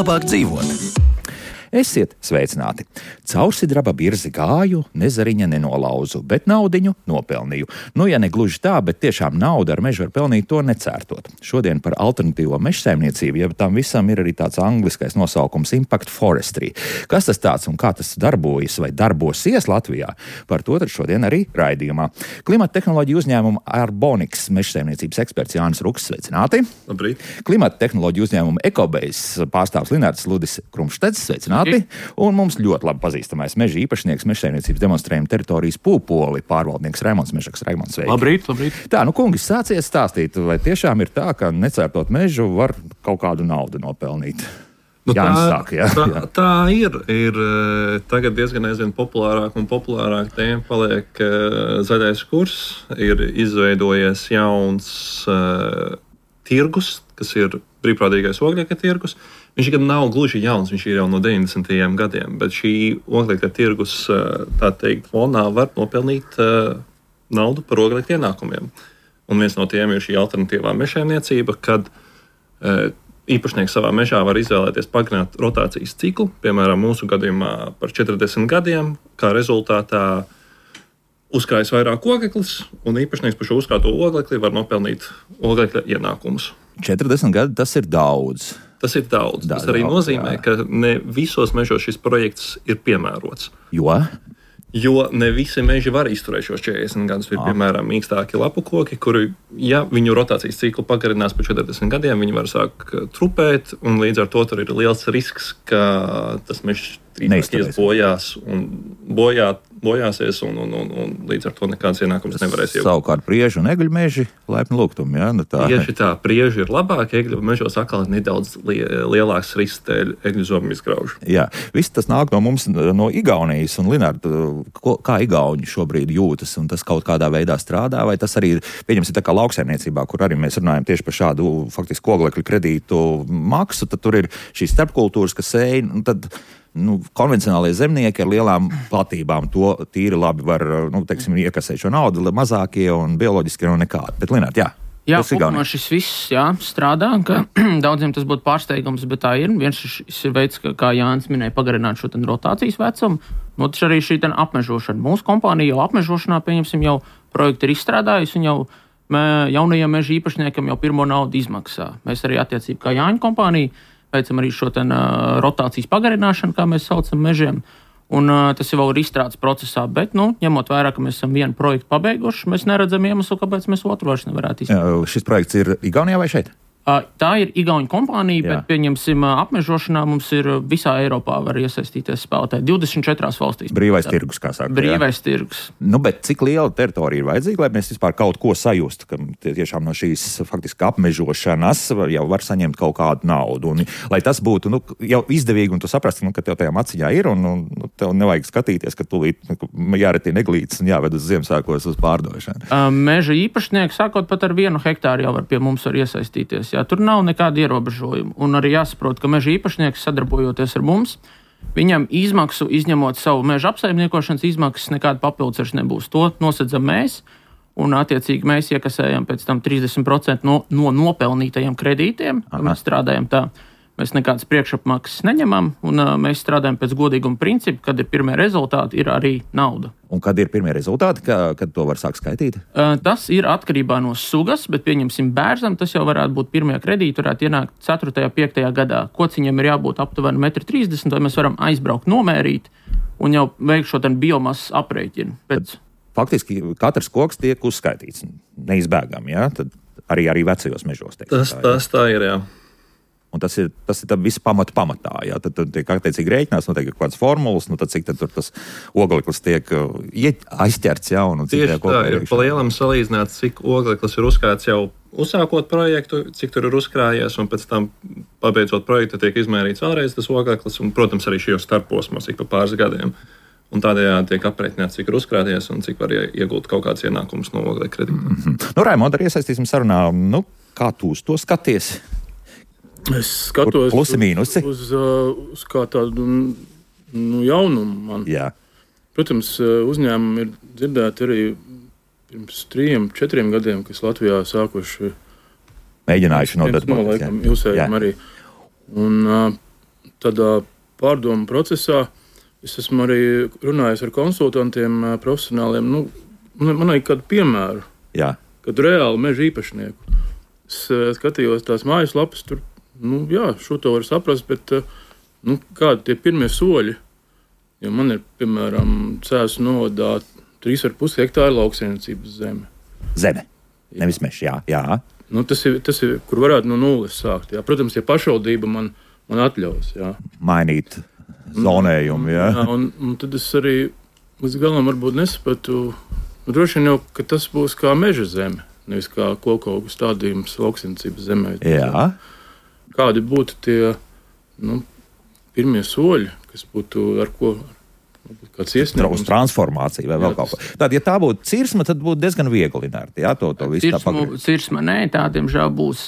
labāk dzīvot. Esiet sveicināti! Caursidraba birzi gāju, ne zariņa nenolauzu, bet naudiņu nopelnīju. Nu, ja ne gluži tā, bet tiešām naudu ar mežu var pelnīt, to necērtot. Šodien par alternatīvo mežsaimniecību, ja tam visam ir arī tāds angliskais nosaukums Impact Forestry. Kas tas tāds un kā tas darbojas vai darbosies Latvijā? Par to tad šodien arī raidījumā. Klimata tehnoloģiju uzņēmuma Arbonics mežsaimniecības eksperts Jānis Ruks, sveicināti! Labrīt! Klimata tehnoloģiju uzņēmuma Ekobase pārstāvs Linārds Ludis Krumšteds, sveicināti! Un mums ļoti labi pazīstamais meža īpašnieks, mežsaimniecības demonstrējuma teritorijas Pūpoli, pārvaldnieks Raimonds Mežaks. Raimonds, sveiki! Labrīt! Tā, kungi, sācies stāstīt, vai tiešām ir tā, ka necērtot mežu var kaut kādu naudu nopelnīt? Tā ir. Tagad diezgan populārāk un populārāk tēma paliek zaļais kurs. Ir izveidojies jauns tirgus, kas ir brīvprātīgais oglekļa tirgus. Viņš gan nav gluži jauns, viņš ir jau no 90. gadiem, bet šī oglekļa tirgus, tā teikt, fonā var nopelnīt naudu par oglekļa ienākumiem. Un viens no tiem ir šī alternatīvā mežsaimniecība, kad īpašnieks savā mežā var izvēlēties pagarināt rotācijas ciklu, piemēram, mūsu gadījumā par 40 gadiem, kā rezultātā uzkrājas vairāk ogleklis, un īpašnieks par šo uzkrāto oglekli var nopelnīt oglekļa ienākumus. 40 gadi tas ir daudz. Tas ir daudz. Tas arī nozīmē, ka ne visos mežos šis projekts ir piemērots. Jo ne visi meži var izturēt šos 40 gadus. Ir, piemēram, mīkstāki lapu koki, kuri, ja viņu rotācijas ciklu pagarinās par 40 gadiem, viņi var sākt trupēt, un līdz ar to tur ir liels risks, ka tas mežs ies bojāsies, un līdz ar to nekāds ienākums nevarēs iegūt. Savukārt priežu un egļu meži laipni lūgtumi, jā? Tieši tā, prieži ir labāk, egļu mežos atkal nedaudz lielāks risks dēļ egļu zomu izgraužu. Jā, viss tas nāk no mums, no Igaunijas, un Linārd, kā igauņi šobrīd jūtas, un tas kaut kādā veidā strādā, vai tas arī, pieņemsim, tā kā lauksaimniecībā, kur arī mēs runājam tieši par šādu faktiski oglekļu kredītu maksu, tad tur ir šīs starpkultūras, kas ej, un tad konvencionālie zemnieki ar lielām platībām to tīri labi var, iekasēt šo naudu, mazākie un bioloģiskie nekādi. Bet, Lināt, jā. Jā, kopumā šis viss strādā, ka daudziem tas būtu pārsteigums, bet tā ir. Viens šis ir veids, kā Jānis minēja, pagarināt šo rotācijas vecumu. Otrs arī šī apmežošana. Mūsu kompānija jau apmežošanā, pieņemsim, jau projektu ir izstrādājusi un jau jaunajiem meža īpašniekam jau pirmo naudu izmaksā. Mēs arī attiecīgi kā Jāņa kompānija veicam arī šo rotācijas pagarināšanu, kā mēs saucam mežiem. Un tas jau ir izstrādes procesā, bet, ņemot vērā, ka mēs esam vienu projektu pabeiguši, mēs neredzam iemeslu, kāpēc mēs otru vairs nevarētu izdarīt. Šis projekts ir Igaunijā vai šeit? Tā ir igauņu kompānija, bet, pieņemsim, apmežošanā mums ir visā Eiropā var iesaistīties spēlētāji 24 valstīs. Brīvais tirgus, kā saka. Brīvais tirgus. Bet cik liela teritorija ir vajadzīga, lai mēs vispār kaut ko sajustu, ka tiešām no šīs faktiski apmežošanas jau var saņemt kaut kādu naudu. Un, lai tas būtu jau izdevīgi, un tu saprasti, ka tev tajā maciņā ir, un tev nevajag skatīties, ka tūlīt jāretina eglītes un jāved uz Ziemassvētkos uz pārdošanu. Meža īpašnieki, sākot pat ar 1 hektāru, jau var pie mums var iesaistīties. Tur nav nekāda ierobežojuma. Un arī jāsaprot, ka meža īpašnieks, sadarbojoties ar mums, viņam izmaksu, izņemot savu meža apsaimniekošanas izmaksas, nekāda papildus nebūs. To nosedzam mēs, un attiecīgi mēs iekasējam pēc tam 30% no nopelnītajiem kredītiem. Mēs strādājam tā. Mēs nekādas priekšapmaksas neņemam, un mēs strādājam pēc godīguma principa, kad ir pirmie rezultāti, ir arī nauda. Un kad ir pirmie rezultāti, kad to var sākt skaitīt? Tas ir atkarībā no sugas, bet pieņemsim bērzam, tas jau varētu būt pirmie kredīti, varētu ienākt 4. 5. gadā. Kociņam ir jābūt aptuveni 1,30 m, vai mēs varam aizbraukt, nomērīt un jau veikt šo biomasa aprēķinu. Faktiski katrs koks tiek uzskaitīts neizbēgami, jā? Tad arī vecajos mežos. Tas tā ir, jā. Un tas ir viss pamatā. Jā. Tad tiek attiecīgi rēķinās, notiek kaut kādas formulas, tad cik tad tur tas ogleklis tiek aizķerts. Jā, tieši tā ir pa lielam salīdzināt, cik ogleklis ir uzkrāts jau uzsākot projektu, cik tur ir uzkrājies, un pēc tam pabeidzot projektu tiek izmērīts vēlreiz tas ogleklis, un, protams, arī šajos starposmos ik pa pāris gadiem. Un tādējādi tiek aprēķināts, cik ir uzkrāties un cik var iegūt kaut kāds ienākums no oglekļa kredīta. Raimond, arī iesaistīsim sarunā. Kā tu uz to skaties? Es skatos uz kā tādu jaunumu man. Jā. Protams, uzņēmumi ir dzirdēti arī pirms 3-4 gadiem, kas Latvijā sākuši mēģinājuši nodarboties. Jūsējiem arī. Un tādā pārdomu procesā es esmu arī runājis ar konsultantiem profesionāliem. Man ir kādu piemēru, kad reāli meža īpašnieku. Es skatījos tās mājaslapas, tur, šo to var saprast, bet kādi tie pirmie soļi? Jo man ir, piemēram, Cēsu novadā 3,5 hektāri lauksaimniecības zeme. Zeme, nevis mežs, jā. Tas ir, kur varētu no nulles sākt. Jā. Protams, ja pašvaldība man atļaus. Jā. Mainīt zonējumu, jā. Un tad es arī līdz galam varbūt nesapratu, droši vien jau, ka tas būs kā meža zeme, nevis kā kokaugu stādījums lauksaimniecības zemē. Jā. Kādi būtu tie, pirmie soļi, kas būtu ar ko kāds iesniegums? Uz transformāciju vai vēl kaut ko. Tātad, ja tā būtu cirsma, tad būtu diezgan viegli, Linārti, jā, to visu tā pagriezt. Cirsma, nē, tā, diemžēl, būs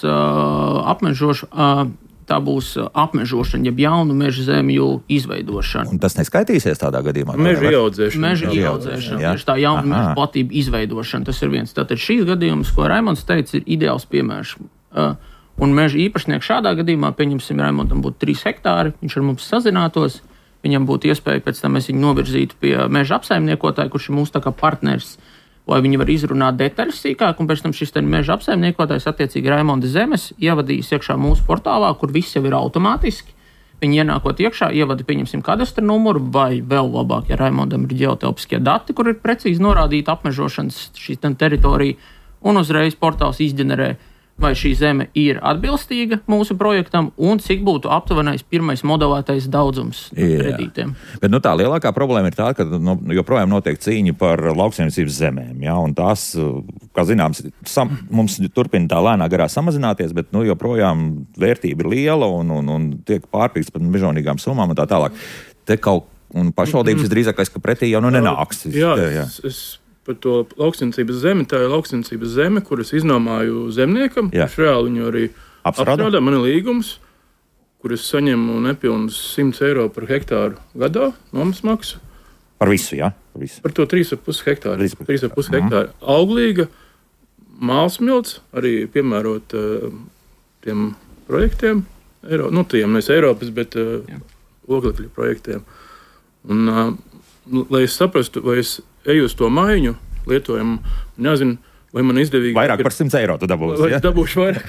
tā būs apmežošana, jeb jaunu meža zemju izveidošana. Un tas neskaitīsies tādā gadījumā? Meža ieaudzēšana. Meža ieaudzēšana, tā jauna meža platība izveidošana, tas ir viens. Tātad šīs gadījums, ko Raimonds teica, ir ideāls piemērs. Un meža īpašnieks šādā gadījumā, pieņemsim, Raimondam būtu 3 hektāri, viņš ar mums sazinātos, viņam būtu iespēja pēc tam mēs viņu novirzītu pie meža apsaimniekotāja, kurš ir mūsu tā kā partners, lai viņi var izrunāt detaļas sīkāk, un pēc tam šis meža apsaimniekotājs attiecīgi Raimonda zemes ievadīs iekšā mūsu portālā, kur viss jau ir automātiski. Viņi ienākot iekšā, ievada, pieņemsim, kadastra numuru, vai vēl labāk, ja Raimondam ir ģeotelpiskie dati, kur ir precīzi norādīta apmežošanas šī teritorija, un uzreiz portāls izģenerē, vai šī zeme ir atbilstīga mūsu projektam un cik būtu aptuvenais pirmais modelētais daudzums kredītiem. Bet tā lielākā problēma ir tā, ka joprojām notiek cīņa par lauksaimniecības zemēm. Ja? Un tās, kā zināms, mums turpina tā lēnā garā samazināties, bet joprojām vērtība ir liela un tiek pārpirkts par mežonīgām summām un tā tālāk. Un pašvaldības visdrīzākais, ka pretī jau nenāks. Jā. Par to lauksaimniecības zemi, tā ir lauksaimniecības zeme, kuras iznomāju zemniekam. Viņš reāli viņu arī apstrādā. Man ir līgums, kur es saņemu nepilnus 100 eiro par hektāru gadā nomas maksu. Par visu, jā? Par to 3,5 hektāru. 3,5 hektāru. Auglīga, mālsmilts, arī piemērot tiem projektiem, tiem nevis Eiropas, bet oglekļu projektiem. Un, lai es saprastu, vai es eju uz to maiņu lietojumu, nezinu, vai man izdevīgi... Vairāk par 100 eiro tu dabūsi, ja? Dabūšu vairāk.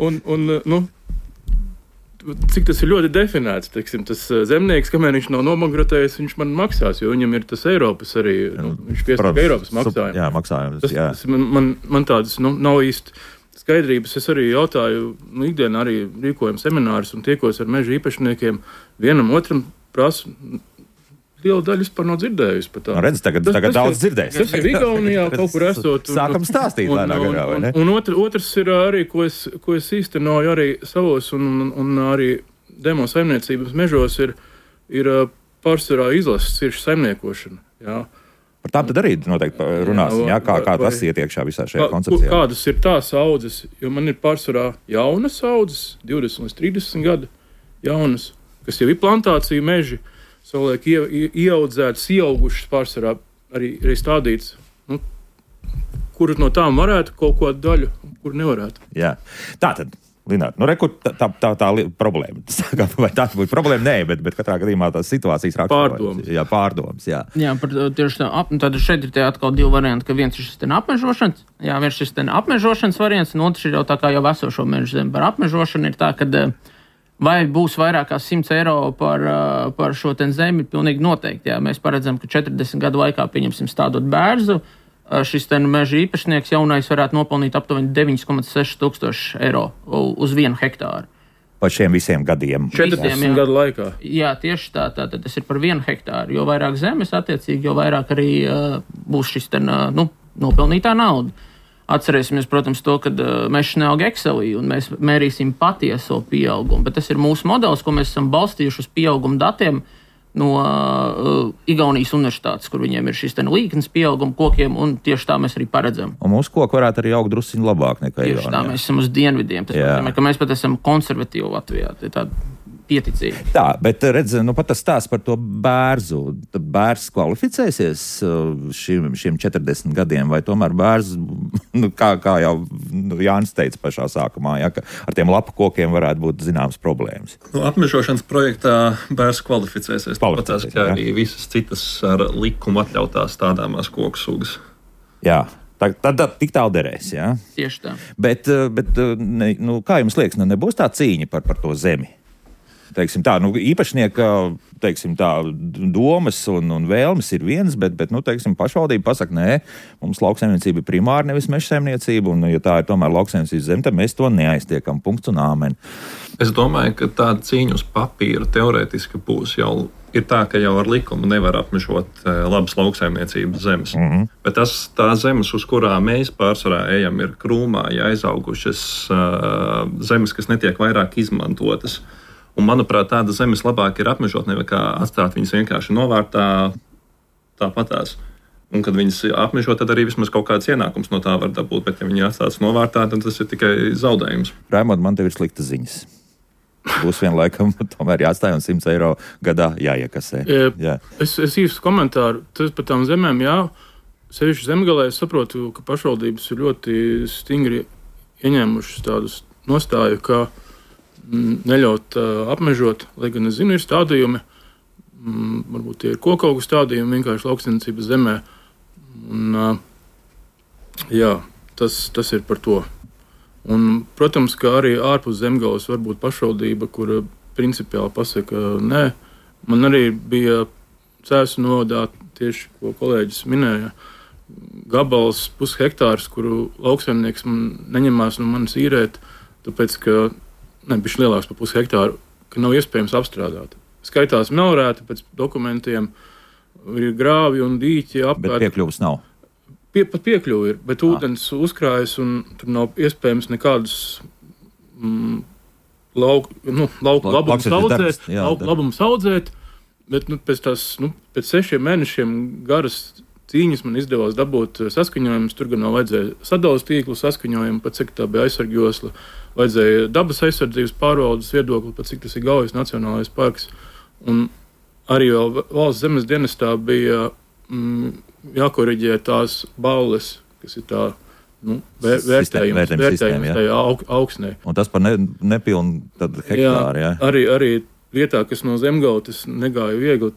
Cik tas ir ļoti definēts, teiksim, tas zemnieks, kamēr viņš nav nobankrotējis, viņš man maksās, jo viņam ir tas Eiropas arī, viņš piesaka Eiropas maksājumu. Jā, maksājums, jā. Man tādas nav īsti skaidrības. Es arī jautāju, ikdienā arī rīkojam seminārus un tiekos ar meža īpašniekiem, vienam otram prasu. Liela daļa vispār nav dzirdējusi par tā. Redz, tagad daudz dzirdēs. Tas ir Igaunijā kaut kur esot. Sākam stāstīt lēnā garā, vai ne? Un otrs ir arī, ko es īstenoju arī savos un arī demo saimniecības mežos, ir pārsvarā izlases ciršu saimniekošana. Jā. Par tām tad arī noteikti runāsim, jā, kā tas iet iekšā visā šajā koncepcijā. Kādas ir tās audzes, jo man ir pārsvarā jaunas audzes, 20 līdz 30 gadu jaunas, kas jau ir plantācija meži, savulaik ieaudzētas, ieaugušas pārsvarā arī stādītas, kur no tām varētu kaut kādu daļu, kur nevarētu. Jā. Tātad, Linārti, rekur tā problēma. Vai tā būtu problēma? Nē, bet katrā gadījumā tās situācijas pārdomas. Jā, pārdomas, jā. Jā, tieši tā. Tad šeit ir atkal 2 varianti, ka viens ir šis apmežošanas, apmežošanas variants, un otrs ir jau tā kā jau esošo mežu zemi. Par apmežošanu ir tā, ka vai būs vairāk kā 100 eiro par šo zemi, pilnīgi noteikti. Jā. Mēs paredzam, ka 40 gadu laikā, pieņemsim, stādot bērzu, šis meža īpašnieks jaunais varētu nopelnīt aptuveni 9,6 tūkstoši eiro uz 1 hektāru. Par šiem visiem gadiem. 40 gadu laikā. Jā, tieši tā. Tātad tas ir par 1 hektāru. Jo vairāk zemes, attiecīgi, jo vairāk arī būs šis nopelnītā nauda. Atcerēsimies, protams, to, ka mežs neaug Excelī un mēs mērīsim patieso pieaugumu. Bet tas ir mūsu modelis, ko mēs esam balstījuši uz pieauguma datiem no Igaunijas universitātes, kur viņiem ir šis līknes pieauguma kokiem, un tieši tā mēs arī paredzam. Un mūsu koki varētu arī augt drusciņ labāk nekā Igaunijā. Tieši tā, mēs esam uz dienvidiem. Tas nozīmē, ka mēs pat esam konservatīvi Latvijā. Tā ir tāda pieticīga. Tā, bet redz, pat tas stāsts par to bērzu. Tad bērs kvalificēsies šiem 40 gadiem, vai tomēr bērs, kā jau Jānis teica pašā sākumā, ja, ka ar tiem lapu kokiem varētu būt zināmas problēmas. Apmežošanas projektā bērns kvalificēsies tāpatās, kā arī visas citas ar likumu atļautās stādāmās koku sugas. Jā. Tad tik tālu derēs, jā? Tieši tā. Bet kā jums liekas, nebūs tā cīņa par to zemi? Teiksim tā, īpašnieka, teiksim tā, domas un vēlmes ir viens, bet teiksim, pašvaldība pasaka, nē, mums lauksaimniecība ir primāri, nevis mežsaimniecība, un ja tā ir tomēr lauksaimniecības zeme, tad mēs to neaiztiekam, punkts un āmen. Es domāju, ka tāda cīņa uz papīra teorētiski būs jau. Ir tā, ka jau ar likumu nevar apmežot labas lauksaimniecības zemes. Bet tā zemes, uz kurām mēs pārsvarā ejam, ir krūmā, ja aizaugušas zemes, kas netiek vairāk izmantotas. Un, manuprāt, tāda zemes labāk ir apmežot, nekā atstāt viņas vienkārši novārtā tāpatās. Un, kad viņas apmežo, tad arī vismaz kaut kāds ienākums no tā var dabūt. Bet, ja viņi atstāts novārtā, tad tas ir tikai zaudējums. Raimond, man tev ir sliktas ziņas. Būs vienlaikam tomēr jāatstāj un 100 eiro gadā jāiekasē. Jā. Es īstu komentāru. Tas par tām zemēm, jā. Sevišķi zemgalē es saprotu, ka pašvaldības ir ļoti stingri ieņēmušas tādus nostāju, ka neļaut apmežot, lai gan es zinu, ir stādījumi, varbūt tie ir kokaugu stādījumi vienkārši lauksaimniecības zemē. Un, jā, tas ir par to. Un, protams, ka arī ārpus zemgales var būt pašvaldība, kura principiāli pasaka, nē. Man arī bija Cēsu novadā tieši, ko kolēģis minēja, gabals 0,5 hektārs, kuru lauksaimnieks neņemās no manis īrēt, tāpēc, ka bišķi lielāks par 0,5 hektāru, ka nav iespējams apstrādāt. Skaitās melrēti pēc dokumentiem, ir grāvi un dīķi apkārt. Bet piekļuvas nav. Pat piekļuvi ir, bet ūdens uzkrājas un tur nav iespējams nekādus labumus audzēt, bet pēc 6 mēnešiem garas cīņas man izdevās dabūt saskaņojumus. Tur gan nav vajadzēja sadalas tīklu saskaņojumu, pat cik tā bija aizsargjosla, vajadzēja dabas aizsardzības pārvaldes viedokli, pat cik tas ir Gaujas nacionālais parks. Un arī vēl valsts zemes dienestā bija jākoriģē tās balles, kas ir tā vērtējums tajā augsnē. Un tas par nepilnu hektāru, jā? Arī vietā, kas no zemgautas negāja viegli,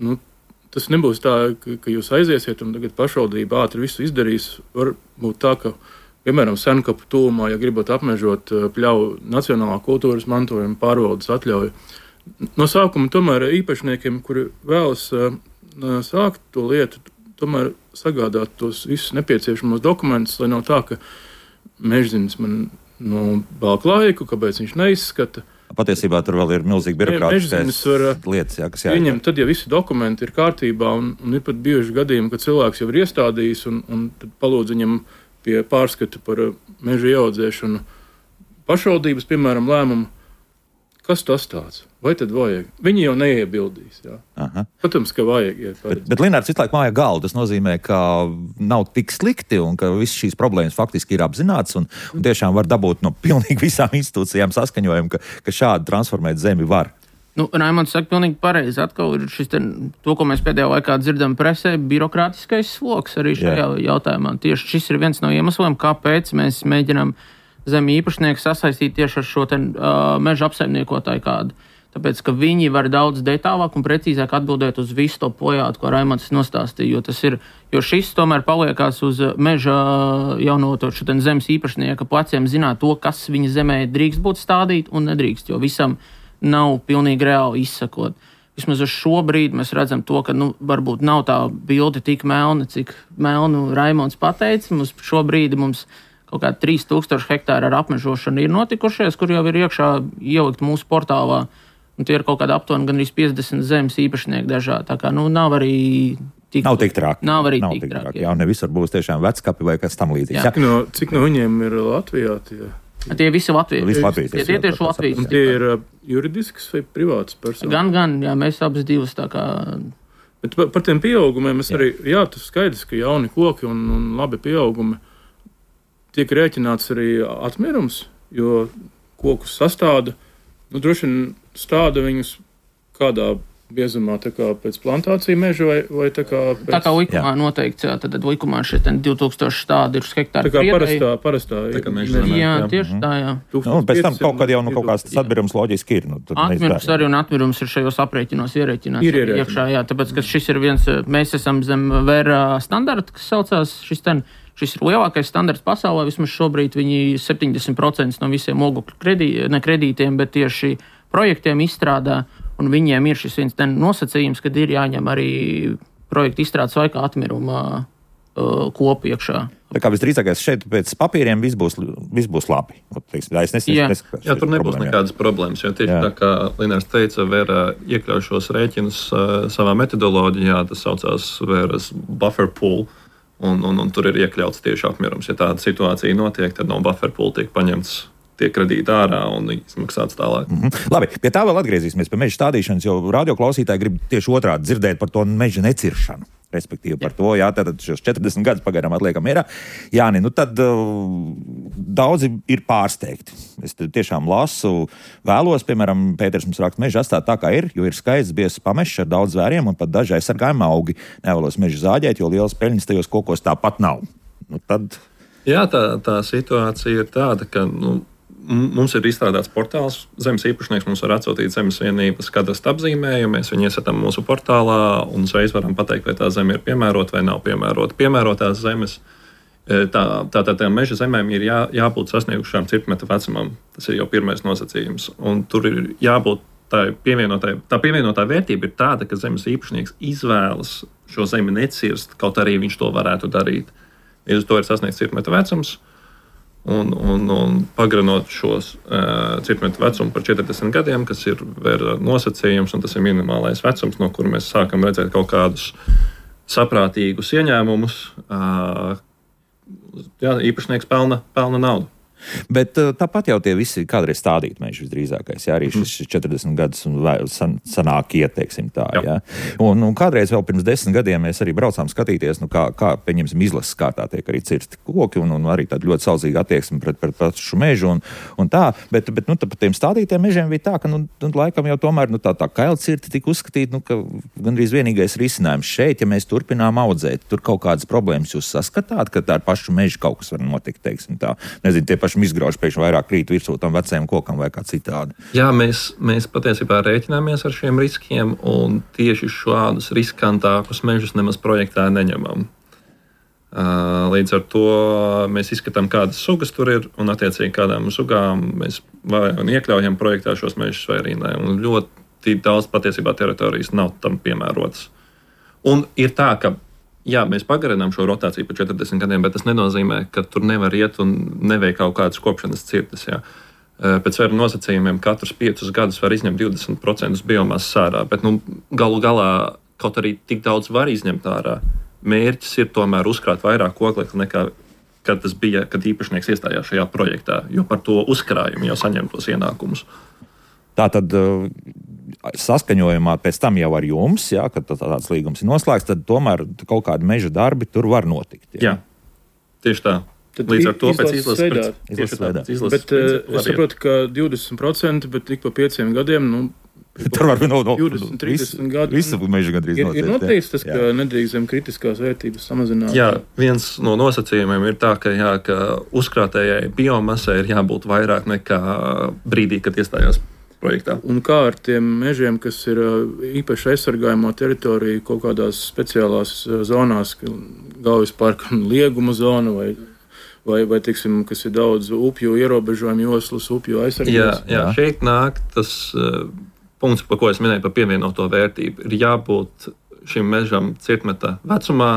tas nebūs tā, ka jūs aiziesiet un tagad pašvaldība ātri visu izdarīs. Var būt tā, ka, piemēram, Senkapu tūmā, ja gribat apmežot pļauju nacionālā kultūras mantojuma pārvaldes atļauju. No sākuma tomēr īpašniekiem, kuri vēlas sākt to lietu, tomēr sagādāt tos visus nepieciešamos dokumentus, lai nav tā, ka mežzinis man balk laiku, kāpēc viņš neizskata. Patiesībā tur vēl ir milzīgi birokrātiskās lietas, kas jāņem. Tad, ja visi dokumenti ir kārtībā, un ir pat bijuši gadījumi, kad cilvēks jau ir iestādījis, un tad palūdz viņam pie pārskata par meža ieaudzēšanu pašvaldības, piemēram, lēmumu. Kas tas tāds? Vai tad vajag? Viņi jau neiebildīs. Jā. Protams, ka vajag. Bet Linārds visu laiku māja galvu. Tas nozīmē, ka nav tik slikti un ka visas šīs problēmas faktiski ir apzināts un tiešām var dabūt no pilnīgi visām institūcijām saskaņojumu, ka šādi transformēt zemi var. Raimonds saka pilnīgi pareizi. Atkal ir to, ko mēs pēdējā laikā dzirdam presē, birokrātiskais sloks arī šajā jautājumā. Tieši šis ir viens no iemesliem, kāpēc mēs mēģinām zemi īpašnieku sasaistīt tieši ar šo meža apsaimniekotāju kādu. Tāpēc, ka viņi var daudz detālāk un precīzāk atbildēt uz visu to plejādu, ko Raimonds nostāstīja, jo šis tomēr paliekās uz meža jaunoto zemes īpašnieka pleciem zināt to, kas viņa zemē drīkst būt stādīt un nedrīkst, jo visam nav pilnīgi reāli izsakot. Vismaz uz šo brīdi mēs redzam to, ka varbūt nav tā bilde tik melna, cik melnu Raimonds pateica. Šo brīdi mums kaut kā 3000 hektāri ar apmežošanu ir notikušies, kur jau ir iekšā ielikt mūsu portālā. Un tie ir kaut kādi aptuveni gandrīz 50 zemes īpašnieki dažādi. Tā kā nav arī tik traki. Nav arī tik traki. Jā, ne visur būs tiešām veckapi vai kas tam līdzīgs. Cik no viņiem ir Latvijā? Tie visi Latvijas. Tie tieši Latvijas. Un tie ir juridisks vai privāts personas? Gan, jā, mēs abas divas tā kā. Bet par tiem pieaugumiem es arī, tas skaidrs, ka jauni koki un labi pieaugumi tiek rēķināts arī atmērums, jo kokus sastāda, droši vien stāda viņus kādā biezumā tā kā pēc plantācija meža vai tā kā pēc... Tā kā likumā noteikts, jā, tad likumā šeit 2000 tādi ir uz hektāru. Tā kā parastā tā kā meža zemē. Jā, tieši tā, jā. Pēc tam kaut kad jau kaut kāds atmirums loģiski ir. Atmirums arī un atmirums ir šajos aprēķinos ierēķinās iekšā, jā, tāpēc, ka šis ir viens, mēs esam zem VRA standarta, kas saucās šis ir lielākais standarts pasaulē, vismaz šobrīd viņi 70% no visiem ogļu kredītiem, bet tieši projektiem izstrādā. Un viņiem ir šis viens nosacījums, kad ir jāņem arī projekta izstrādes laikā atmiruma kopu iekšā. Tā kā visdrīzākais šeit pēc papīriem viss būs labi. Jā, tur nebūs nekādas problēmas, jo tieši tā kā Linārs teica, Vēra iekļauj šos rēķinus savā metodoloģijā, tas saucās Vēras buffer pool, un tur ir iekļauts tieši apmirums. Ja tāda situācija notiek, tad no buffer pool tiek paņemts tiek kredīti ārā un izmaksāts tālāk. Labi, pie tā vēl atgriezīsimies pie meža stādīšanas, jo radioklausītāji grib tieši otrādi dzirdēt par to meža neciršanu. Respektīvi par to, tātad šos 40 gadus pagaidām atliekam mierā. Jāni, tad daudzi ir pārsteigti. Es tiešām lasu, vēlos, piemēram, Pēters mums raksta meža atstāt tā, kā ir, jo ir skaists biezs pamešs ar daudz zvēriem un pat daži aizsargājumi augi. Nevēlos mežu zāģēt, jo liels peļņas tajos kokos tāpat nav. Jā, tā situācija ir tāda, ka, mums ir izstrādāts portāls, zemes īpašnieks mums var atsūtīt zemes vienības kadastra apzīmējumu, mēs viņu iesatam mūsu portālā un uzreiz varam pateikt, vai tā zeme ir piemērota vai nav piemērota. Piemērotās zemes, tātad meža zemēm ir jābūt sasniegušām cirtmetra vecumam. Tas ir jau pirmais nosacījums. Un tur ir jābūt tā pievienotā vērtība ir tāda, ka zemes īpašnieks izvēlas šo zemi necirst, kaut arī viņš to varētu darīt. Līdz to ir sasniegts cirtmetra vecums. Un pagarinot šos cirtmetra vecumu par 40 gadiem, kas ir vēl nosacījums, un tas ir minimālais vecums, no kura mēs sākam redzēt kaut kādus saprātīgus ieņēmumus, īpašnieks pelna naudu. Bet tāpat jau tie visi kādreiz stādīti meži visdrīzākais, arī šis 40 gadus un sanāk ieteiksim tā, jā. Un kādreiz vēl pirms 10 gadiem mēs arī braucām skatīties, kā pieņemsim izlases kārtā tiek arī cirsti koki un arī tāda ļoti saudzīga attieksme pret pašu mežu un tā, bet par tiem stādītiem mežiem bija tā, ka laikam jau tomēr tā kailcirti tika uzskatīt, ka gandrīz vienīgais risinājums šeit, ja mēs turpinām audzēt, tur kaut kādas problēmas jūs saskatāt, ka tā ar pašu mežu kaut kas var notikt, teiksim tā. Nezinu, tie paši izgrauž pēkšņi vairāk krīt virsū tam vecajam kokam vai kā citādi. Jā, mēs patiesībā rēķināmies ar šiem riskiem un tieši šādus riskantākus mežus nemaz projektā neņemam. Līdz ar to mēs izskatām, kādas sugas tur ir un attiecīgi kādām sugām mēs iekļaujam projektā šos mežus vai arī ne. Un ļoti daudz patiesībā teritorijas nav tam piemērotas. Un ir tā, ka jā, mēs pagarinām šo rotāciju par 40 gadiem, bet tas nenozīmē, ka tur nevar iet un neveikt kaut kādas kopšanas cirtas. Jā. Pēc Vēra nosacījumiem katrus 5 gadus var izņemt 20% biomasas ārā, bet galu galā, kaut arī tik daudz var izņemt ārā, mērķis ir tomēr uzkrāt vairāk koklekli nekā kad tas bija, kad īpašnieks iestājās šajā projektā, jo par to uzkrājumu jau saņem tos ienākumus. Tātad saskaņojumā pēc tam jau ar jums, jā, kad tāds līgums ir noslēgts, tad tomēr kaut kādi meža darbi tur var notikt. Jā, tieši tā. Tad līdz ar to pēc izlases veidā. Bet es saprotu, ka 20%, bet tik pa 5 gadiem, tur var 20, 30 gadu. Visu mežu gandrīz notiek. Ir noteikts tas, ka nedrīkst zem kritiskās vērtības samazināt. Jā, viens no nosacījumiem ir tā, ka uzkrātējai biomasai ir jābūt vairāk nekā brīdī, kad iestājās projektā. Un kā ar tiem mežiem, kas ir īpaši aizsargājamo teritoriju kaut kādās speciālās zonās, Gaujas parka lieguma zona vai teiksim, kas ir daudz upju ierobežojumu joslas, upju aizsargājums? Jā, šeit nāk tas punkts, par ko es minēju par pievienoto vērtību. Ir jābūt šim mežam cirtmeta vecumā,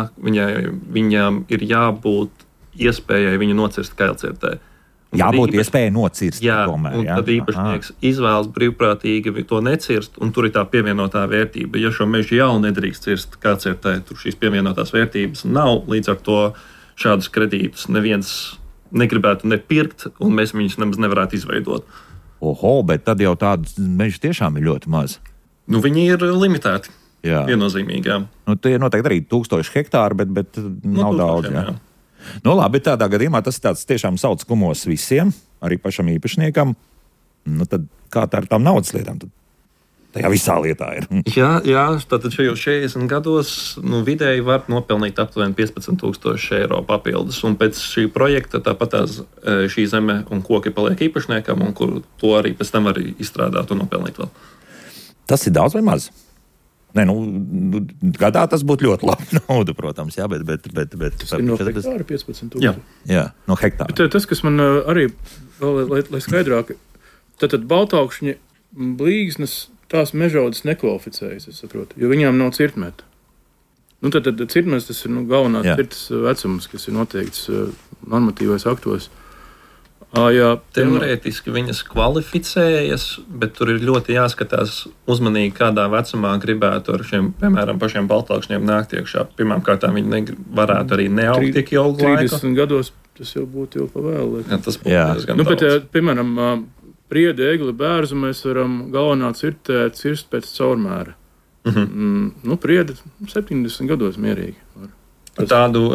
viņām ir jābūt iespējai viņu nocirst kailcirtē. Jābūt iespējai nocirst. Jā, tomēr, un tad īpašnieks izvēlas brīvprātīgi to necirst, un tur ir tā pievienotā vērtība. Ja šo mežu jau nedrīkst cirst kailcirtē, tur šīs pievienotās vērtības nav, līdz ar to šādus kredītus neviens negribētu nepirkt, un mēs viņus nemaz nevarētu izveidot. Oho, bet tad jau tādu mežu tiešām ir ļoti maz. Viņi ir limitēti. Jā. Viennozīmīgi, jā. Tie noteikti arī 1000 hektāri, bet nav daudz. Jā. Labi, tādā gadījumā tas ir tāds tiešām sauc kumos visiem, arī pašam īpašniekam. Tad kā tā ar tām naudas lietām? tajā visā lietā ir. Jā, tātad šajos 40 gados vidēji var nopelnīt aptuveni 15,000 eiro papildus. Un pēc šī projekta tāpat šī zeme un koki paliek īpašniekam, un kur to arī pēc tam var izstrādāt un nopelnīt vēl. Tas ir daudz vai maz? Nē, gadā tas būtu ļoti labi nauda, protams, jā, bet tas ir no hektāra 15,000. Jā, no hektāra. Bet tas, kas man arī, lai skaidrāk, tad baltaukšņi blīznes, tās mežaudas nekvalificējas, es saprotu, jo viņām nav cirtmeta. Tad cirtmets, tas ir galvenās cirtas vecums, kas ir noteikts normatīvais aktos. Teorētiski viņas kvalificējas, bet tur ir ļoti jāskatās uzmanīgi, kādā vecumā gribētu ar šiem, piemēram, pašiem baltaukšņiem nākt iekšā. Pirmkārt, viņi varētu arī neaugt tik ilgu laiku. 30 gados tas jau būtu jau pavēl. Tas būtu diezgan daudz. Bet, piemēram, priedi, egli, bērzu mēs varam galvenā cirst pēc caurmēra. Priedi 70 gados mierīgi. Tādu,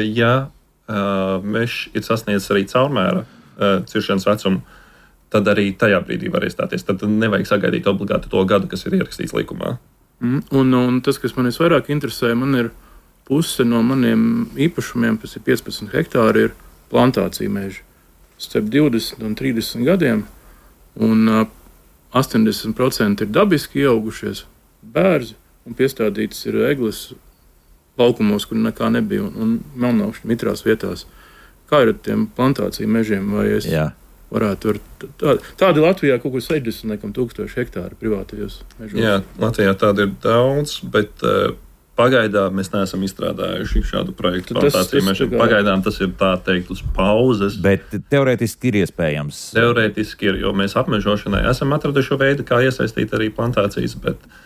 mežs ir sasniedzis arī caurmēra ciršanas vecumu, tad arī tajā brīdī var iestāties. Tad nevajag sagaidīt obligāti to gadu, kas ir ierakstīts likumā. Un tas, kas man vairāk interesē, man ir puse no maniem īpašumiem, kas ir 15 hektāri, ir plantācija meži. Starp 20 un 30 gadiem, un 80% ir dabiski ieaugušies bērzi, un piestādītas ir eglis laukumos, kur nekā nebija, un melnaukšņi mitrās vietās. Kā ir ar tiem plantāciju mežiem? Vai es varētu tādi Latvijā kaut kur 60,000 hektāri privātajos mežos? Jā, Latvijā tāda ir daudz, bet pagaidām mēs neesam izstrādājuši šādu projektu plantāciju mežiem. Pagaidām tas ir tā teikt uz pauzes. Bet teorētiski ir iespējams. Teorētiski ir, jo mēs apmežošanai esam atraduši veidu, kā iesaistīt arī plantācijas,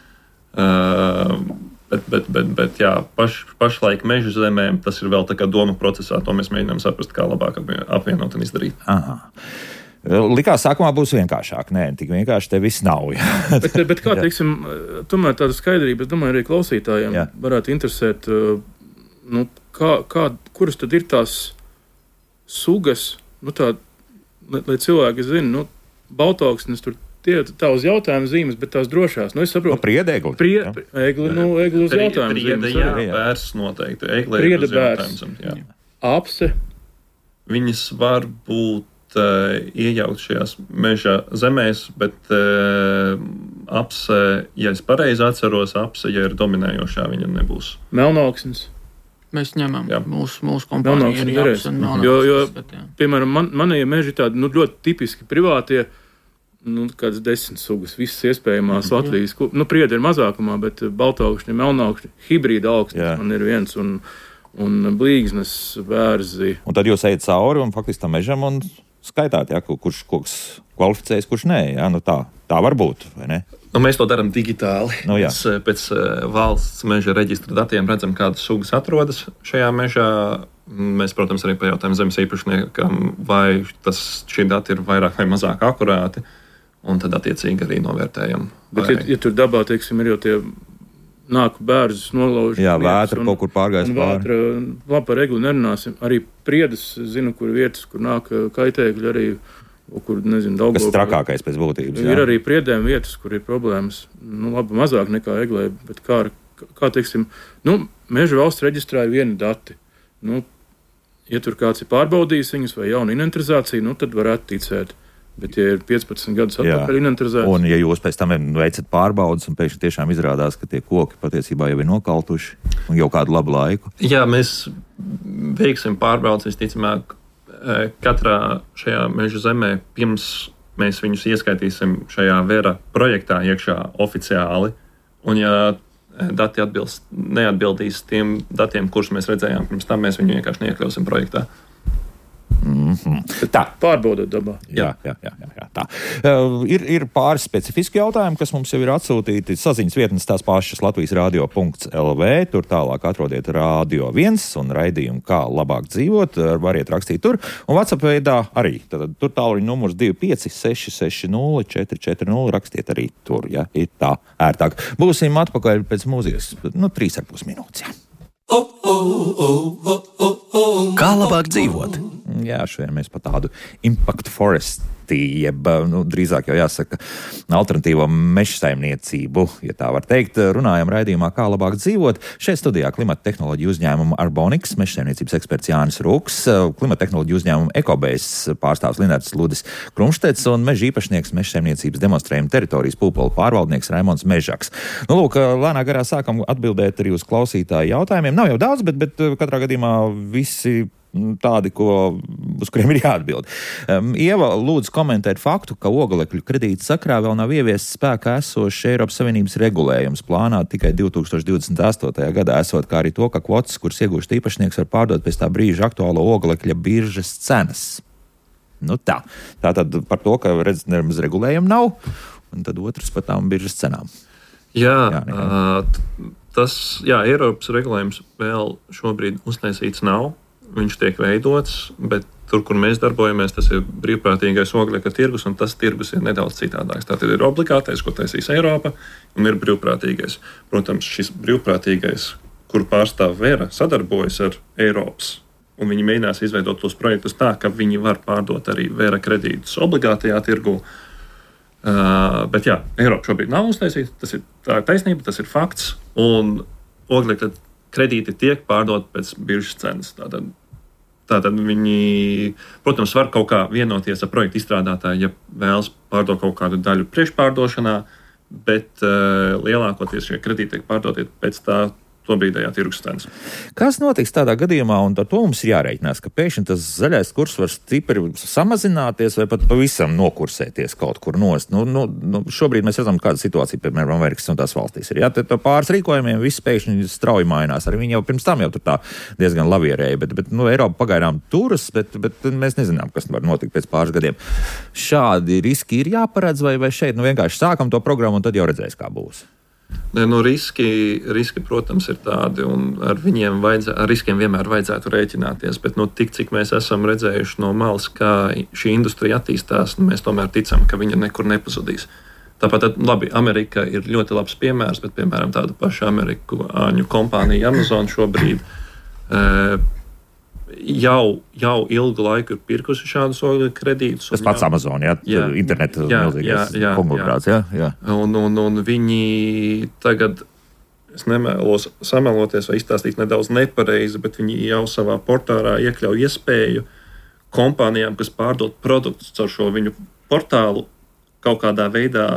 Bet jā, pašlaik meža zemēm tas ir vēl tā kā doma procesā. To mēs mēģinām saprast, kā labāk apvienot un izdarīt. Aha. Likās, sākumā būs vienkāršāk. Nē, tik vienkārši te viss nav. bet kā, teiksim, tomēr tāda skaidrība, es domāju, arī klausītājiem varētu interesēt, kuras tad ir tās sugas, lai cilvēki zina, baltauksnes tur tā uz jautājumu zīmes, bet tās drošās. Es saprotu. Priedegli. Egli uz jautājumu zīmes. Bērs noteikti. Priede bērs. Apse. Viņas var būt iejaukt šajās meža zemēs, bet apse, ja es pareizi atceros, apse, ja ir dominējošā, viņa nebūs. Melnauksnes. Mēs ņemam mūsu kompāniju ir apse un melnauksnes. Jo, piemēram, manējie meži tādi ļoti tipiski privātie, kādas 10 sugas, visas iespējamās Latvijas. Priedi ir mazākumā, bet baltaukšņi, melnaukšņi, hibrīda augsnes man ir viens, un blīznes, bērzi. Un tad jūs ejat cauri un faktiski tam mežam un skaitāt, kurš koks kvalificējas, kurš nē. Tā var būt, vai ne? Mēs to darām digitāli. Pēc valsts meža reģistra datiem redzam, kādas sugas atrodas šajā mežā. Mēs, protams, arī pajautājam zemes īpašniekam, vai šie dati ir vairāk vai mazāk akurāti. Un tad, attiecīgi, arī novērtējam. Bet, ja tur dabā, teiksim, ir jau tie nāku bērzus nolauži. Jā, vētra kaut kur pārgājis pāri. Labi, par egli nerunāsim. Arī priedes, zinu, kur vietas, kur nāk kaitēkļi arī, kur, nezinu, Daugavpilī. Tas trakākais pēc būtības. Ir arī priedēm vietas, kur ir problēmas. Labi, mazāk nekā eglē, bet kā teiksim, meža valsts reģistrā ir vieni dati. Ja tur kāds ir pārbaudījis viņus vai jauna inventarizācija, tad varētu ticēt. Bet, ja ir 15 gadus atpakaļ inventarizēts. Un, ja jūs pēc tam veicat pārbaudas un pēkšņi tiešām izrādās, ka tie koki patiesībā jau ir nokautuši un jau kādu labu laiku. Jā, mēs veiksim pārbaudas, visticamāk, katrā šajā meža zemē, pirms mēs viņus ieskaitīsim šajā Vera projektā iekšā oficiāli. Un, ja dati neatbildīs tiem datiem, kurus mēs redzējām pirms tam, mēs viņu vienkārši neiekļausim projektā. Tā. Pārbaudot dabā. Jā, tā. Ir pāris specifiski jautājumi, kas mums jau ir atsūtīti. Saziņas vietnes tās pašas Latvijas radio.lv. Tur tālāk atrodiet Radio 1 un raidījumu Kā labāk dzīvot. Variet rakstīt tur. Un WhatsApp veidā arī. Tad tur tālruņa numurs 25 660 440. Rakstiet arī tur, ja ir tā ērtāk. Būsim atpakaļ pēc mūzikas. 3,5 minūtes. Jā. Kā labāk dzīvot? Jā, šodien mēs par tādu Impact Forest jeb drīzāk jau jāsaka alternatīvo mežsaimniecību, ja tā var teikt. Runājam raidījumā, kā labāk dzīvot. Šeit studijā klimata tehnoloģiju uzņēmuma Arbonics, mežsaimniecības eksperts Jānis Rūks, klimata tehnoloģiju uzņēmuma Ekobase pārstāvs Linards Ludis Krumštets un meža īpašnieks mežsaimniecības demonstrējuma teritorijas Pūpola pārvaldnieks Raimonds Mežaks. Nu, lūk, lēnā garā sākam atbildēt arī uz klausītāju jautājumiem. Nav jau daudz, bet katrā gadījumā visi tādi, uz kuriem ir jāatbild. Ieva lūdzu komentēt faktu, ka oglekļu kredīta sakrā vēl nav ieviests spēkā esošs Eiropas Savienības regulējums, plānā tikai 2028. gadā esot, kā arī to, ka kvotas, kuras iegūst īpašnieks, var pārdot pēc tā brīža aktuālo oglekļa biržas cenas. Nu tā. Tātad par to, ka nemaz regulējumu nav, un tad otrs par tām biržas cenām. Eiropas regulējums vēl šobrīd uztaisīts nav. Viņš tiek veidots, bet tur, kur mēs darbojamies, tas ir brīvprātīgais oglekļa tirgus, un tas tirgus ir nedaudz citādāks. Tātad ir obligātais, ko taisīs Eiropa, un ir brīvprātīgais. Protams, šis brīvprātīgais, kur pārstāv Vera, sadarbojas ar Eiropas. Un viņi mēģinās izveidot tos projektus tā, ka viņi var pārdot arī Vera kredītus obligātajā tirgu. Bet Eiropa šobrīd nav uztaisīta, tā ir taisnība, tas ir fakts, un oglekļa kredīti tiek pārdot pēc biržas cenas. Tātad viņi, protams, var kaut kā vienoties ar projektu izstrādātāju, ja vēlas pārdot kaut kādu daļu priekšpārdošanā, bet lielākoties šie kredīti tiek pārdoti pēc tā to brīdējā tirgus cenas. Kas notiks tādā gadījumā, un ar to mums ir jārēķinās, ka pēkšņi tas zaļais kurs var stipri samazināties vai pat pavisam nokursēties kaut kur nost. Šobrīd mēs redzam, kāda situācija, piemēram, Amerikas un tās valstīs ir. To pāris rīkojumiem viss pēkšņi strauji mainās. Arī viņi jau pirms tam jau tur tā diezgan lavierēja, bet Eiropa pagaidām turas, bet mēs nezinām, kas var notikt pēc pāris gadiem. Šādi riski ir jāparedz vai šeit vienkārši sākam to programmu un tad jau redzēs, kā būs. Riski, protams, ir tādi, un ar riskiem vienmēr vajadzētu rēķināties, bet tik, cik mēs esam redzējuši no malas, kā šī industrija attīstās, mēs tomēr ticam, ka viņa nekur nepazudīs. Tāpat, labi, Amerika ir ļoti labs piemērs, bet, piemēram, tāda paša amerikāņu kompānija Amazon šobrīd jau ilgu laiku ir pirkusi šādus oglekļa kredītus. Tas pats Amazon, interneta milzīgais konglomerāts, jā. Un viņi tagad, es nemēlos sameloties vai izstāstīt nedaudz nepareizi, bet viņi jau savā portālā iekļauj iespēju kompānijām, kas pārdod produktus caur šo viņu portālu, kaut kādā veidā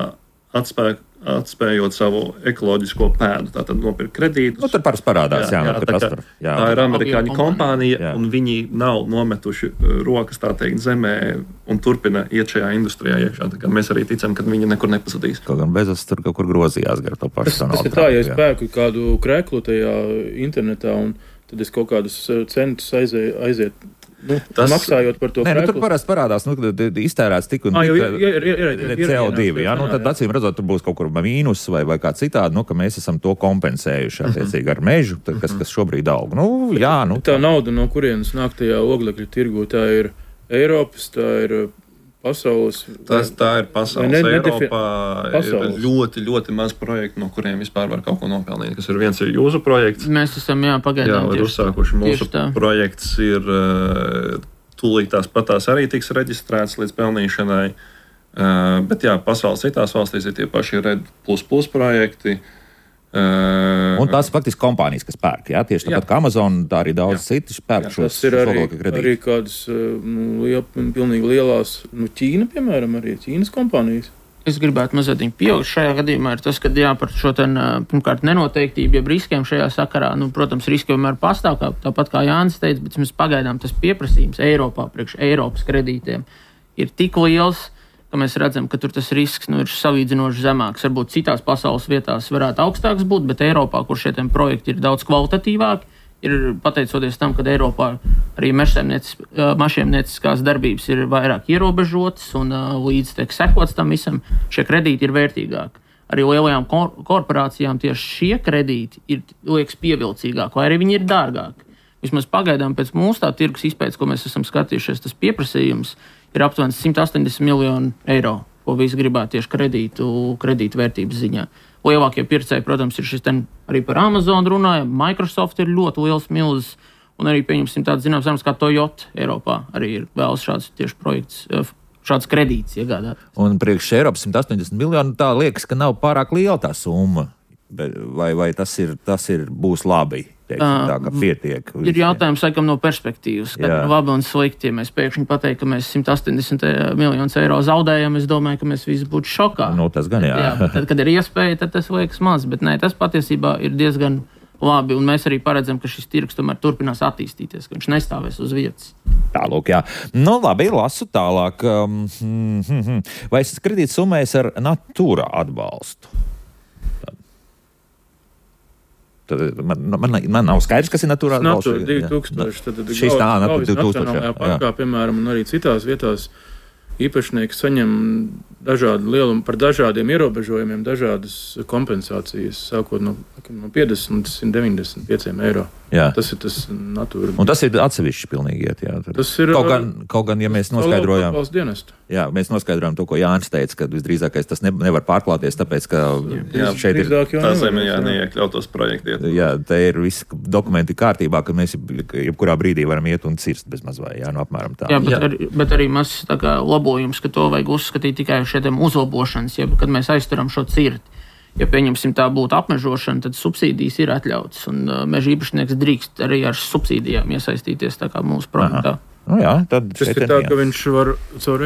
atspējot savu ekoloģisko pēdu, tātad nopirkt kredītus. Tur parasti parādās, tā ir amerikāņu kompānija, un viņi nav nometuši rokas, tā teikt, zemē un turpina iet šajā industrijā iekšā. Tā kā mēs arī ticam, ka viņi nekur nepazudīs. Kaut gan Bezos tur kaut kur grozījās gar to pašu. Tas ir tā, ja es pērku kādu kreklu tajā internetā, un tad es kaut kādus centus aiziet. Maksājot par to tur parasti parādās, kad iztērēts tik un tik CO2. Tad acīm redzot, tur būs kaut kur mīnus vai kā citādi, ka mēs esam to kompensējuši attiecīgi ar mežu, kas šobrīd aug. Tā nauda, no kurienes nāk tajā oglekļa tirgu, tā ir Eiropas, tā ir pasaules. Tā ir pasaules. Eiropā ir ļoti, ļoti maz projektu, no kuriem vispār var kaut ko nopelnīt. Kas ir viens ir jūsu projekts. Mēs esam, pagaidām uzsākuši. Mūsu projekts ir tūlītās patās arī tiks reģistrēts līdz pelnīšanai. Bet pasaules citās valstīs ir tie paši RED++ projekti. Un tās faktiski kompānijas, kas pērk, tieši tāpat kā Amazon, tā arī daudz citas pērk šos oglekļa kredītus. Arī kādas pilnīgi lielās, Ķīna, piemēram, arī Ķīnas kompānijas. Es gribētu mazliet pieaugt šajā gadījumā ir tas, ka par šo pirmkārt nenoteiktību, riskiem šajā sakarā, protams, riski vienmēr pastāv, tāpat kā Jānis teica, bet mēs pagaidām tas pieprasījums Eiropā priekš Eiropas kredītiem ir tik liels, ka mēs redzam, ka tur tas risks ir salīdzinoši zemāks. Varbūt citās pasaules vietās varētu augstāks būt, bet Eiropā, kur šie projekti ir daudz kvalitatīvāki, ir pateicoties tam, ka Eiropā arī mašsaimnieciskās darbības ir vairāk ierobežotas un līdz tiek sekots tam visam, šie kredīti ir vērtīgāki. Arī lielajām korporācijām tieši šie kredīti liekas pievilcīgāki, vai arī viņi ir dārgāki. Vismaz pagaidām pēc mūsu tā tirgus izpētes, ko mēs esam skatījušies, tas pieprasījums ir aptuveni 180 miljonu eiro, ko visi gribētu tieši kredītu vērtības ziņā. Lielākie pircēji, protams, ir šis arī par Amazon runājam, Microsoft ir ļoti liels milzis, un arī pieņemsim tāds zināms kā Toyota Eiropā arī ir vēlas šāds tieši projekts, šāds kredīts iegādāt. Un priekš Eiropas 180 miljonu tā liekas, ka nav pārāk liela tā summa. Vai tas būs labi? Teiksim, tā, ka pietiek. Ir jautājums, laikam, no perspektīvas, kad ir labi un slikti. Ja mēs pēkšņi pateikt, ka mēs 180 miljonus eiro zaudējam, es domāju, ka mēs visi būtu šokā. Tas gan jā. Tad, kad ir iespēja, tad tas liekas maz, bet nē, tas patiesībā ir diezgan labi, un mēs arī paredzam, ka šis tirgus tomēr turpinās attīstīties, ka viņš nestāvēs uz vietas. Tālūk, jā. Labi, lasu tālāk. Vai esat kredīts summējis ar Natūra atbalstu? Man nav skaidrs, kas ir Natūra atbalsts. Natūra 2000, tad šis Gaujas Nacionālajā parkā, piemēram, un arī citās vietās īpašnieki saņem par dažādiem ierobežojumiem dažādas kompensācijas, sākot no 50 līdz 195 eiro. Jā. Tas ir tas Natūra. Un tas ir atsevišķi pilnīgi iet, jā. Tas ir kaut gan, ja mēs noskaidrojām, mēs noskaidrojām to, ko Jānis teica, ka visdrīzākais tas nevar pārklāties, tāpēc, ka šeit ir tā zeme neiekļautos projekti. Jā, te ir visi dokumenti kārtībā, ka mēs jebkurā brīdī varam iet un cirst bez mazvai, apmēram tā. Jā, bet arī mazs tā kā labojums, ka to vajag uzskatīt tikai šiem uzlabošanas, kad mēs aizturam šo cirti. Ja pieņemsim tā būtu apmežošana, tad subsīdijas ir atļautas, un meža īpašnieks drīkst arī ar subsīdijām iesaistīties tā kā mūsu projektā. Tas ir tā, ka viņš var caur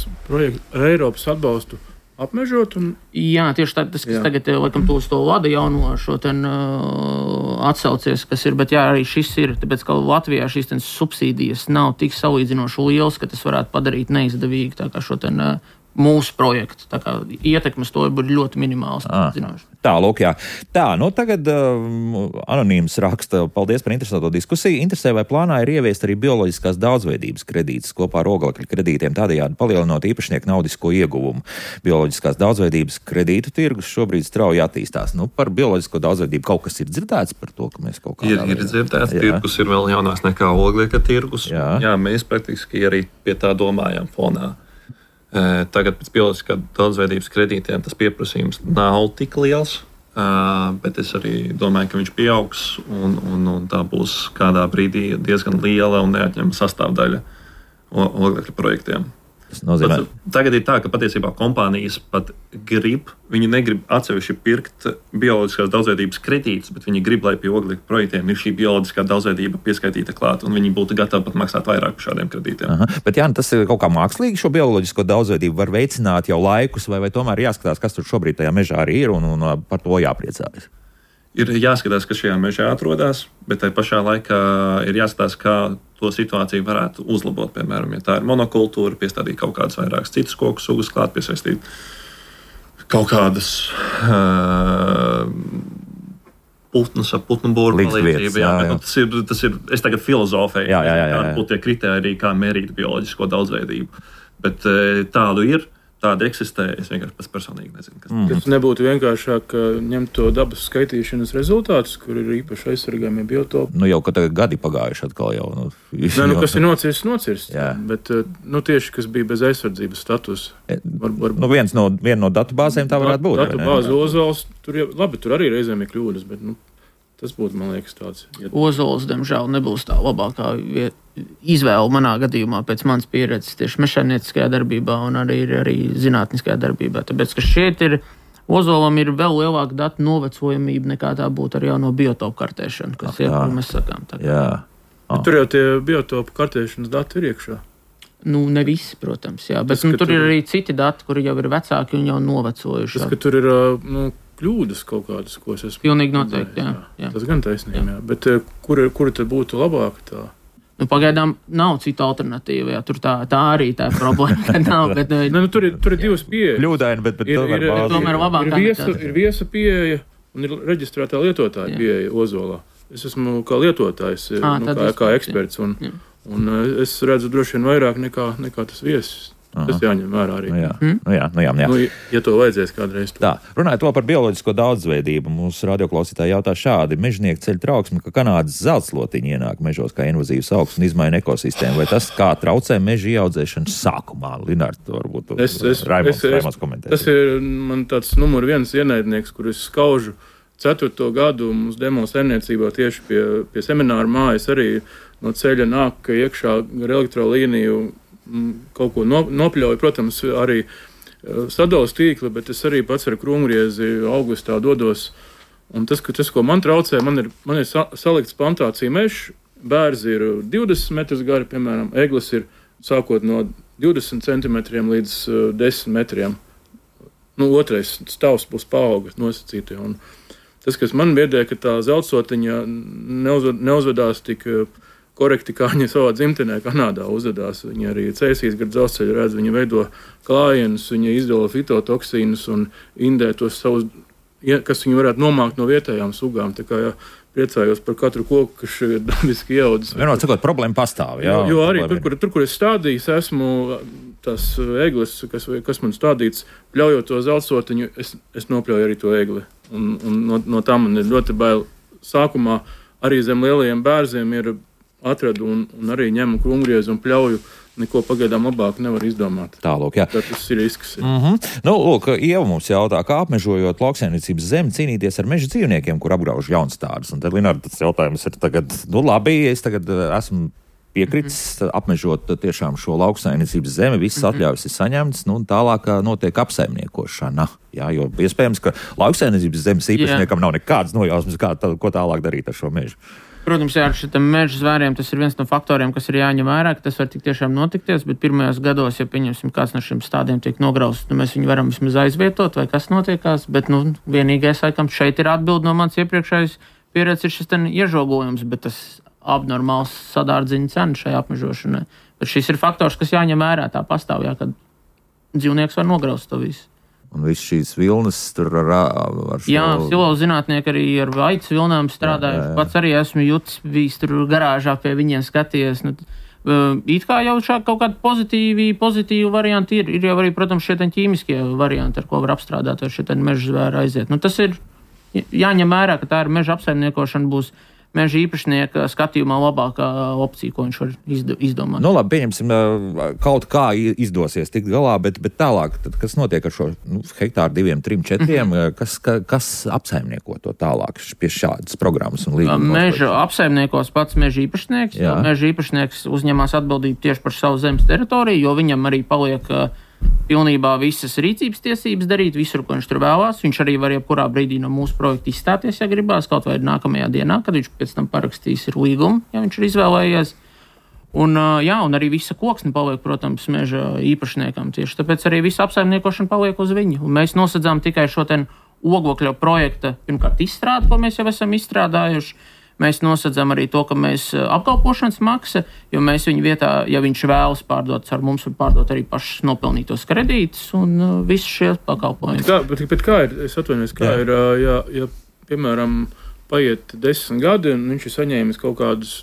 Eiropas atbalstu apmežot. Jā, tieši tā, tas, kas tagad, laikam, to Lada jauno šo ten atsaucies, kas ir, bet jā, arī šis ir, tāpēc, ka Latvijā šīs subsīdijas nav tik salīdzinoši lielas, ka tas varētu padarīt neizdevīgi tā kā šo ten mūsu projektu. Tā kā ietekmes to ir ļoti minimāls. Tālūk, jā. Tagad anonīms raksta, paldies par interesanto diskusiju. Interesē, vai plānā ir ieviest arī bioloģiskās daudzveidības kredītus kopā ar oglekļa kredītiem, tādējādi palielinot īpašnieku naudisko ieguvumu. Bioloģiskās daudzveidības kredītu tirgus šobrīd strauji attīstās. Par bioloģisko daudzveidību kaut kas ir dzirdēts par to, ka mēs kaut kādā ir dzirdēts, tirgus ir vēl jaunāks nekā oglekļa tirgus. Jā, mēs praktiski arī pie tā domājam fonā. Tagad pēc bioloģiskā daudzveidības kredītiem tas pieprasījums nav tik liels, bet es arī domāju, ka viņš pieaugs un tā būs kādā brīdī diezgan liela un neatņemama sastāvdaļa oglekļa projektiem. Tagad ir tā, ka patiesībā kompānijas pat viņi negrib atsevišķi pirkt bioloģiskās daudzveidības kredītus, bet viņi grib, lai pie oglekļa projektiem ir šī bioloģiskā daudzveidība pieskaitīta klāt, un viņi būtu gatavi pat maksāt vairāk par šādiem kredītiem. Bet tas ir kaut kā mākslīgi šo bioloģisko daudzveidību var veicināt jau laikus, vai tomēr jāskatās, kas tur šobrīd tajā mežā arī ir, un par to jāpriecājas? Ir jāskatās, kas šajā mežā atrodas, bet tai pašā laikā ir jāskatās, kā to situāciju varētu uzlabot. Piemēram, ja tā ir monokultūra, piestādīt kaut kādas vairākas citas koku sugas klāt, piesaistīt kaut kādas putnus ar putnu būru palīdzību. Tas ir, es tagad filozofēju, kādi būtu tie kritēriji, kā mērīt bioloģisko daudzveidību. Bet tādu ir. Tāda eksistē, es vienkārši pats personīgi nezinu, kas tas nebūtu vienkāršāk ņemt to dabas skaitīšanas rezultātus, kur ir īpaši aizsargājumie biotopi. Jau ka tagad gadi pagājuši atkal jau. Kas ir nocirsts, bet tieši, kas bija bez aizsardzības statusa. Viena no datubāzēm tā varētu būt. Datubāze Ozols, tur arī reizēm ir kļūdas, bet tas būtu, man liekas, tāds. Ozols, diemžēl, nebūs tā labākā izvēle manā gadījumā pēc manas pieredzes tieši mežsaimnieciskajā darbībā un arī zinātniskajā darbībā. Tāpēc, ka šeit Ozolam ir vēl lielāka datu novecojamība nekā tā būtu ar jauno biotopu kartēšanu, kas ir, ko mēs sakām. Tur jau tie biotopu kartēšanas dati ir iekšā. Ne visi, protams, jā. Bet tur ir arī citi dati, kuri jau ir vecāki un jau novecojuši. Tas, ka tur ir kļūdas kaut kādas, ko es esmu. Pilnīgi noteikti, jā. Tas gan taisnība, jā. Bet kura tad būtu labāka tā? Pagaidām nav cita alternatīva, jā. Tur tā arī tā problēma, ka nav. Bet, tur ir divas pieejas. Ļūdaini, bet tomēr labākā. Ir viesa pieeja un ir reģistrētā lietotāja pieeja Ozolā. Es esmu kā lietotājs, kā eksperts, un es redzu droši vien vairāk nekā tas viesis. Tas jāņem vērā arī. Ja to vajadzēs kādreiz. Runājot par bioloģisko daudzveidību, mūsu radioklausītāji jautā šādi. Mežnieki ceļ trauksmi, ka Kanādas zeltslotiņi ienāk mežos kā invazīvs augs un izmaina ekosistēmu. Vai tas kā traucē meža ieaudzēšanas sākumā? Linārds, varbūt Raimonds komentēs. Tas ir man tāds numur viens ienaidnieks, kur es skaužu 4. gadu mums demo saimniecībā tieši pie semināra mājas arī no ceļa nāk iekšā ar elektrolīniju kaut ko nopļauju. Protams, arī sadalas tīkli, bet es arī pats ar krūmgriezi augustā dodos. Un tas, ko man traucē, man ir salikts plantācija mežs, bērzi ir 20 metrus gari, piemēram, eglis ir sākot no 20 centimetriem līdz 10 metriem. Otrais stāvs būs paauga nosacīti. Un tas, kas man biedē, ka tā zeltsotiņa neuzvedās tik korekti, kā viņa savā dzimtenē Kanādā uzvedās. Viņa arī cēsīs gar dzelzceļu redz, viņa veido klājienus, viņa izdala fitotoksīnus un indē tos savus, kas viņi varētu nomākt no vietējām sugām. Tā kā priecājos par katru koku, kas ir dabiski ieaudzis. Vienot sakot, problēma pastāv. Jo arī tur, kur es stādījis, esmu tās eglis, kas man stādīts, pļaujot to zeltsotiņu, es nopļauju arī to egli. Un no tā man ir ļoti bail. Sākumā arī zem lielajiem bērziem ir atradu un arī ņemu krūmgriezu un pļauju. Neko pagaidām labāk nevar izdomāt. Tālūk, jā. Tas ir risks. Lūk, Ieva mums jautā, kā apmežojot lauksaimniecības zemi cīnīties ar meža dzīvniekiem, kur apgrauž jaunstādus. Un tad, Linārd, tas jautājums ir tagad, labi, es tagad esmu piekritis apmežot tiešām šo lauksaimniecības zemi, visas atļaujas ir saņemtas, un tālāk notiek apsaimniekošana. Jā, jo iespējams, ka lauksaimniecības zemes īpašniekam nav nekādas nojausmas, ko tālāk darīt ar šo mežu. Protams, ar šiem meža zvēriem tas ir viens no faktoriem, kas ir jāņem vērā, ka tas var tik tiešām notikties, bet pirmajos gados, ja pieņemsim, kāds no šiem stādiem tiek nograusts, mēs viņu varam vismaz aizvietot, vai kas notiekās, bet, vienīgais, laikam, šeit ir atbildi no mans iepriekšējais pieredzes, ir šis iežogojums, bet tas abnormāls sadārdziņa cena šai apmežošanai. Bet šis ir faktors, kas jāņem vērā, tā pastāv, kad dzīvnieks var nograust to visu. Un viss šīs vilnas tur ar šo... Jā, silovu zinātnieki arī ar aitas vilnām strādājuši. Pats arī esmu bijis tur garāžā pie viņiem skatījies. It kā jau kaut kādi pozitīvi varianti ir. Ir jau arī, protams, šie ķīmiskie varianti, ar ko var apstrādāt, vai šie meža zvēri aiziet. Tas ir jāņem vērā, ka tā ir meža apsaimniekošana būs meža īpašnieka skatījumā labākā opcija, ko viņš var izdomāt. Labi, pieņemsim, kaut kā izdosies tikt galā, bet tālāk, tad, kas notiek ar šo hektāru 2, 3, 4, kas apsaimnieko to tālāk pie šādas programmas un līguma? Meža apsaimniekos pats meža īpašnieks. Meža īpašnieks uzņemās atbildību tieši par savu zemes teritoriju, jo viņam arī paliek pilnībā visas rīcības tiesības darīt, visur, ko viņš tur vēlās. Viņš arī var jebkurā brīdī no mūsu projekta izstāties, ja gribās, kaut vai nākamajā dienā, kad viņš pēc tam parakstīs ir līgumu, ja viņš ir izvēlējies. Un arī visa koksne paliek, protams, meža īpašniekam tieši. Tāpēc arī visa apsaimniekošana paliek uz viņu. Un mēs nosedzām tikai šo oglekļa projekta pirmkārt izstrādi, ko mēs jau esam izstrādājuši. Mēs nosedzam arī to, ka mēs apkalpošanas maksa, jo mēs viņu vietā, ja viņš vēlas pārdot, ar mums var pārdot arī pašus nopelnītos kredītus un visus šie pakalpojumi. Bet kā ir, es atvainojos, ir, ja piemēram, paiet 10 gadi un viņš ir saņēmis kaut kādus,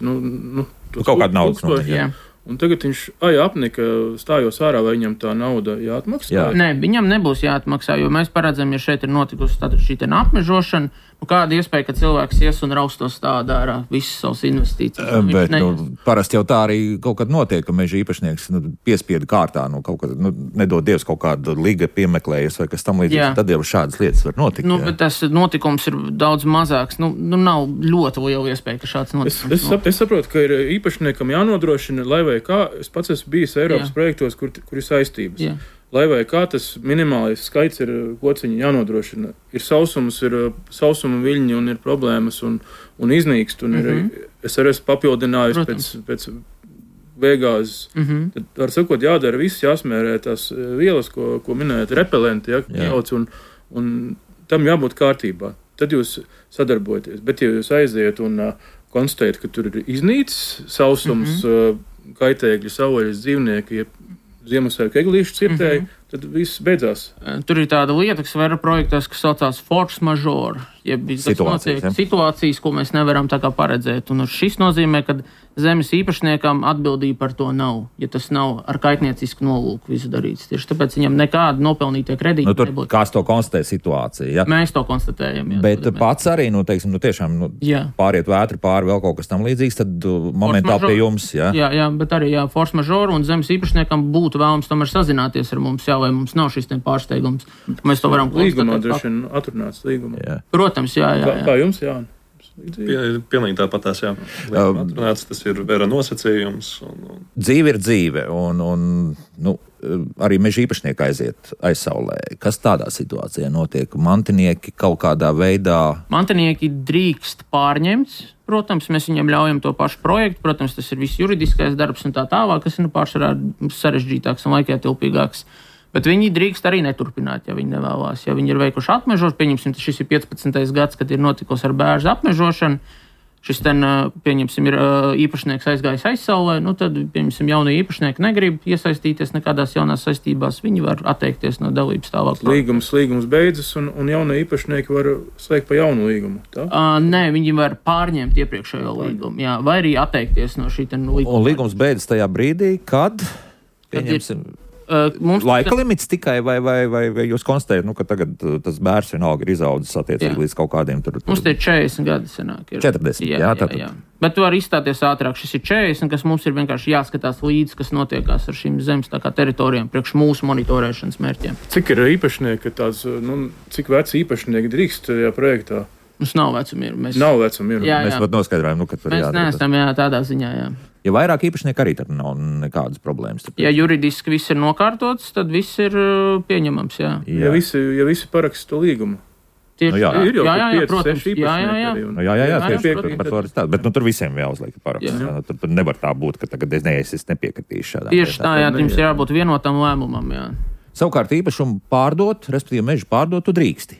kaut kādu naudas. Un tagad viņš apnika, stājos ārā, vai viņam tā nauda jāatmaksā? Nē, viņam nebūs jāatmaksā, jo mēs paredzam, ja šeit ir notikusi šī apmežošana, kāda iespēja, ka cilvēks ies un raustos tādā ārā visas savas investīcijas. Bet parasti jau tā arī kaut kad notiek, ka meža īpašnieks piespiedu kārtā, kaut kad, nedod Dievs kaut kādu liga piemeklējies vai kas tam līdzīgs, tad jau šādas lietas var notikt. Bet tas notikums ir daudz mazāks. Nav ļoti liela iespēja, ka šāds notikums. Es saprotu, ka ir īpašniekam jānodrošina, lai vai kā, es pats esmu bijis Eiropas projektos, kur ir saistības. Jā. Lai vai kā tas minimālais skaits ir kociņi jānodrošina. Ir sausums, ir sausuma viļņi un ir problēmas un iznīkst. Un es arī esmu papildinājis pēc vēgāzes. Tad, var sakot, jādara viss, jāsmērē tās vielas, ko minējat, repelenti, un tam jābūt kārtībā. Tad jūs sadarbojaties. Bet, ja jūs aiziet un konstatējat, ka tur ir iznīcis sausums, kaitēkļi, savvaļas dzīvnieki, Ziemassvētku eglīšu cirtēji, tad viss beidzās. Tur ir tāda lieta, kas var projektos, kas saucās force majeure, jeb situācijas, ko mēs nevaram tā kā paredzēt. Un šis nozīmē, ka zemes īpašniekam atbildība par to nav, ja tas nav ar kaitniecisku nolūku visu darīts. Tieši tāpēc viņam nekāda nopelnītie kredīti nebūtu. Kāds to konstatē situāciju? Ja? Mēs to konstatējam. Jā, bet pats arī, tiešām, pāriet vētri pāri vēl kaut kas tam līdzīgs, tad momentāli pie jums. Jā, bet arī force majeure un zemes īpašniekam būtu vēlams tomēr sazināties ar mums, vai mums nav šis pārsteigums. Mēs to varam konstatēt. Līgumā droši vien atrunāts līgumā. Protams, jā. Kā jums, jā? Pilnīgi tāpatās, jā. Atrunāts, tas ir vera nosacījums. Dzīve ir dzīve, un arī meža īpašnieki aiziet aizsaulē. Kas tādā situācijā notiek? Mantinieki kaut kādā veidā... Mantinieki drīkst pārņemt. Protams, mēs viņam ļaujam to pašu projektu. Protams, tas ir viss juridiskais darbs un tā tālāk, kas ir pārsvarā sarežģītāks un laikietilpīgāks. Bet viņi drīkst arī neturpināt, ja viņi nevēlās. Ja viņi ir veikuši apmežošanu, pieņemsim, šis ir 15. gads, kad ir notikusi ar bērzu apmežošanu. Šis pieņemsim, ir īpašnieks aizgājis aizsaulē, tad, pieņemsim, jaunie īpašnieki negrib iesaistīties nekādās jaunās saistībās. Viņi var atteikties no dalības tālāk. Līgums beidzas, un jaunie īpašnieki var slēgt pa jaunu līgumu, tā? Nē, viņi var pārņemt iepriekšējo līgumu, jā, vai arī atteikties no šī līguma. Un līgums beidzas tajā brīdī, kad pieņemsim... Laika limits tikai, vai jūs konstatējat, ka tagad tas bērs vienalga ir izaudzis attiecīgi līdz kaut kādiem tur... Mums tie 40 gadi sanāk. 40, jā. Bet tu vari izstāties ātrāk, šis ir 40, kas mums ir vienkārši jāskatās līdzi, kas notiekās ar šīm zemes tā kā teritorijām priekš mūsu monitorēšanas mērķiem. Cik ir īpašnieki, cik veci īpašnieki drīkst tajā projektā? Mums nav vecumieru. Nav vecumieru. Mēs pat noskaidrojam, ka tur mēs neesam tādā ziņā, jā. Ja vairāk īpašnieki arī tad nav nekādas problēmas. Ja juridiski viss ir nokārtots, tad viss ir pieņemams, jā. Ja visi paraksta to līgumu. Tieši, ir jau 5-6 īpašnieki. Jā, tieši par to ir tā. Bet tur visiem jāuzliek paraksts. Tur nevar tā būt, ka tagad es nepiekritīšu šādā. Tieši tā, jā, jums jābūt vienotam lēmumam, jā. Savukārt īpašumu pārdot, respektīvi mežu pārdot, tu drīksti.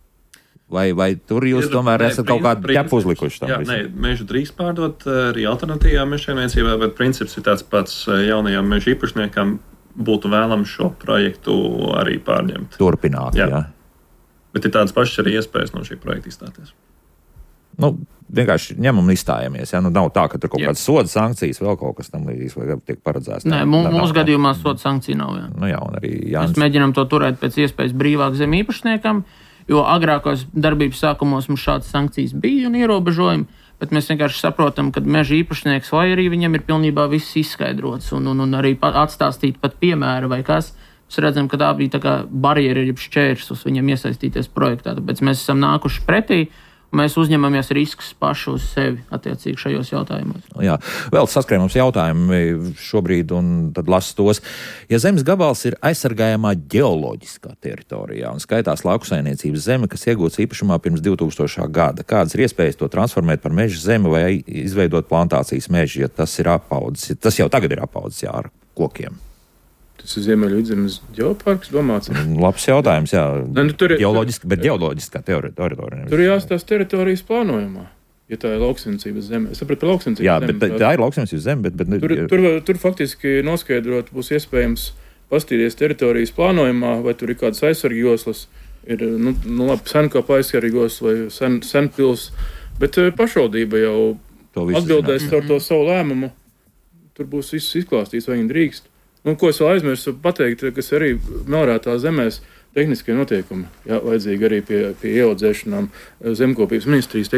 Vai tur jūs tomēr esat kaut kādu ķepu uzlikuši tam? Jā, mežu drīkst pārdot arī alternatīvām mežsaimniecībā, bet princips ir tāds pats jaunajām mežu īpašniekam būtu vēlams šo projektu arī pārņemt. Turpināt, jā. Bet ir tādas pašas arī iespējas no šī projekta izstāties. Vienkārši ņemam un izstājamies. Ja? Nav tā, ka tur kaut kādas soda sankcijas, vēl kaut kas tam līdzīgs, vai tiek paredzēts. Nē, mūsu gadījumā soda sankcija nav. Jā. Un arī Jānis. Mēs mēģinām to turēt pēc iespējas brīvāk zem īpašniekam. Jo agrākos darbības sākumos mums šādas sankcijas bija un ierobežojumi, bet mēs vienkārši saprotam, ka meža īpašnieks vai arī viņam ir pilnībā viss izskaidrots un arī atstāstīt pat piemēru vai kas. Mēs redzam, ka tā bija tā kā barjera, jeb šķērslis viņam iesaistīties projektā. Tāpēc mēs esam nākuši pretī. Mēs uzņemamies riskus paši uz sevi attiecīgi šajos jautājumos. Jā, vēl saskrien mums jautājumi šobrīd, un tad lasu tos. Ja zemes gabals ir aizsargājamā ģeoloģiskā teritorijā un skaitās lauksaimniecības zeme, kas iegūts īpašumā pirms 2000. gada, kādas ir iespējas to transformēt par meža zemi vai izveidot plantācijas mežu, ja tas ir apaudzis? Tas jau tagad ir apaudzis, jā, ar kokiem. Tas ir Ziemeļvidzemes ģeoparks domāts. Labs jautājums, jā. Bet ģeoloģiskā teritorija. Tur jāstās teritorijas plānojumā, ja tā ir lauksaimniecības zeme. Es sapratu par lauksaimniecības zemi. Jā, bet tā ir lauksaimniecības zeme. Tur faktiski noskaidrot būs iespējams pastīties teritorijas plānojumā, vai tur ir kādas aizsargjoslas, ir labi senkāpa aizsargjoslas vai senpils, bet pašvaldība jau atbildēs ar to savu lēmumu. Tur būs viss izklāstīts, vai viņi drīkst. Ko es vēl aizmirsu pateikt, kas arī melnrātā zemēs tehniskie noteikumi, vajadzīgi arī pie ieaudzēšanām zemkopības ministrijas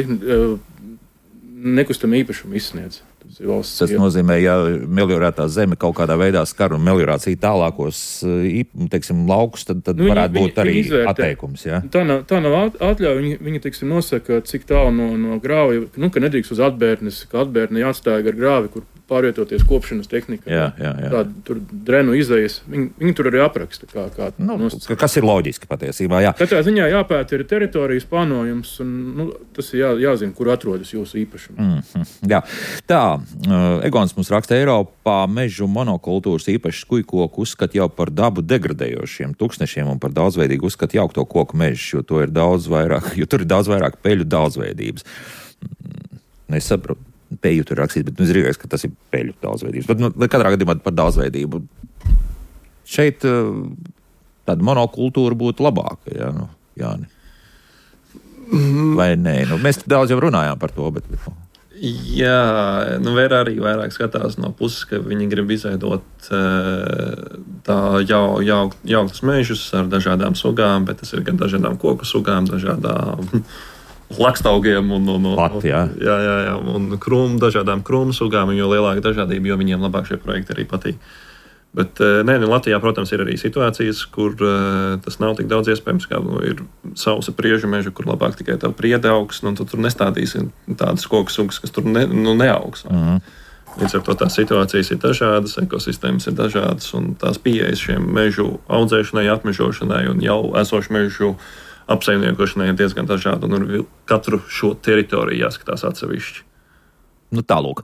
nekustamā īpašuma izsniedz. Tas nozīmē, ja meliorētā zeme kaut kādā veidā skar un meliorācija tālākos, laukus, tad varētu būt arī atteikums. Ja? Tā nav atļauja. Viņi nosaka, cik tālu no grāva, ka nedrīkst uz atbērnes, ka atbērne jāatstāja ar grāvi, kur pārvietoties kopšanas tehnika. Jā. Tur drenu izējas. Viņi tur arī apraksta. Kas ir loģiski patiesībā, jā. Katrā ziņā jāpēta ir teritorijas plānojums, un tas ir jāzina, kur atrodas jūsu īpašumi. Jā. Tā, Egons mums raksta, Eiropā mežu monokultūras īpaši skujkoku uzskata jau par dabu degradējošiem tūkstnešiem un par daudzveidīgu uzskata jaukto koku mežus, jo tur ir daudz vairāk peļu daudzveidības. Es saprotu. Peļu tur rakstīts, bet es gribēju, ka tas ir peļu daudzveidības. Bet katrā gadījumā par daudzveidību. Šeit tāda monokultūra būtu labāka, Jāni. Vai nē? Mēs daudz jau runājām par to, bet... Jā, Vēra arī vairāk skatās no puses, ka viņi grib izveidot tā jauktus mežus ar dažādām sugām, bet tas ir gan dažādām koku sugām, dažādām lakstaugiem un dažādām krūmu sugām, jo lielāka dažādība, jo viņiem labāk šie projekti arī patīk. Bet Latvijā, protams, ir arī situācijas, kur tas nav tik daudz iespējams, kā ir sausa priežu meža, kur labāk tikai tā priede augs, un tur nestādīsi tādas koku sugas, kas tur neaugs. Līdz ar to tās situācijas ir dažādas, ekosistēmas ir dažādas, un tās pieejas šiem mežu audzēšanai, atmežošanai un jau esošu mežu apsaimniekošanai ir diezgan dažādi, un katru šo teritoriju jāskatās atsevišķi. Tālūk.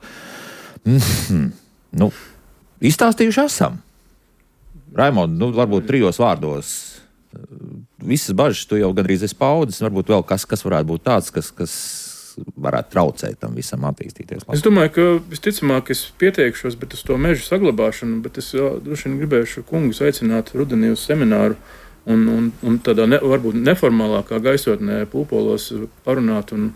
Izstāstījuši esam. Raimond, varbūt 3 vārdos. Visas bažas tu jau gandrīz esi paudzis, varbūt vēl kas varētu būt tāds, kas varētu traucēt tam visam attīstīties. Es domāju, ka visticamāk es pieteikšos, bet uz to mežu saglabāšanu, bet es droši vien gribēšu kungus aicināt rudenī uz semināru un tādā varbūt neformālākā gaisotnē Pūpolos parunāt un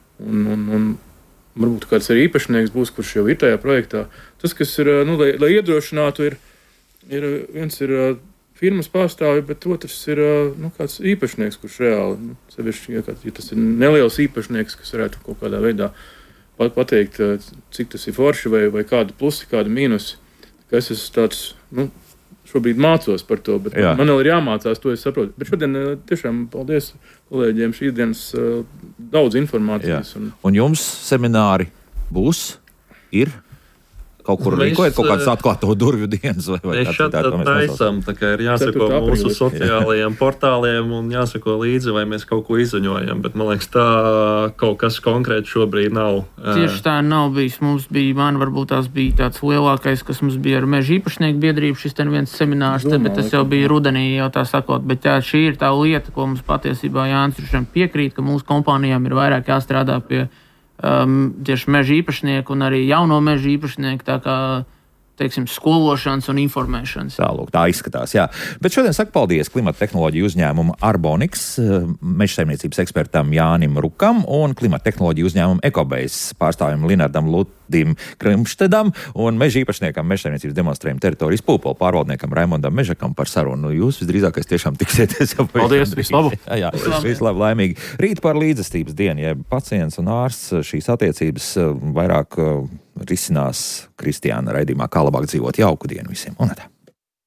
varbūt kāds arī īpašnieks būs, kurš jau ir tajā projektā. Tas, kas ir, lai iedrošinātu, viens ir firmas pārstāvji, bet otrs ir kāds īpašnieks, kurš reāli, sevišķi, ja tas ir neliels īpašnieks, kas varētu kaut kādā veidā pateikt, cik tas ir forši vai kādi plusi, kādi mīnusi. Es esmu tāds, šobrīd mācos par to, bet man vēl ir jāmācās, to es saprotu. Bet šodien tiešām paldies kolēģiem šīs dienas daudz informācijas. Un jums semināri būs, ir? Kaut kur rīkojat kaut kādas atklāto durvju dienas? Mēs šeit taisam, tā kā ir jāsako mūsu sociālajiem portāliem un jāsako līdzi, vai mēs kaut ko izziņojam, bet man liekas, tā kaut kas konkrēti šobrīd nav. Tieši tā nav bijis. Mums bija, varbūt tās bija tāds lielākais, kas mums bija ar meža īpašnieku biedrību, šis ten viens seminārs, bet tas jau bija rudenī, jau tā sakot, bet šī ir tā lieta, ko mums patiesībā Jānis piekrīt, ka mūsu kompānijām ir vairāk jāstrādā pie tieši meža īpašnieku un arī jauno meža īpašnieku, tā kā, teiksim, skološanas un informēšanas. Tālūk, tā izskatās, jā. Bet šodien saku paldies klimata tehnoloģiju uzņēmumu Arbonics, meža saimniecības ekspertam Jānim Rukam un klimata tehnoloģiju uzņēmumu Ekobase pārstāvjam Linardam Ludim Krimštedam un meža īpašniekam meža saimniecības demonstrējuma teritorijas Pūpolu pārvaldniekam Raimondam Mežakam par sarunu. Jūs visdrīzākais tiešām tiksieties. Paldies, vislabu! Jā, vislabu, laimīgi. Rīt par līdzestības dienu, ja pacients un ārsts šīs attiecības vairāk risinās Kristiāna raidījumā Kā labāk dzīvot. Jauku dienu visiem! Un tā.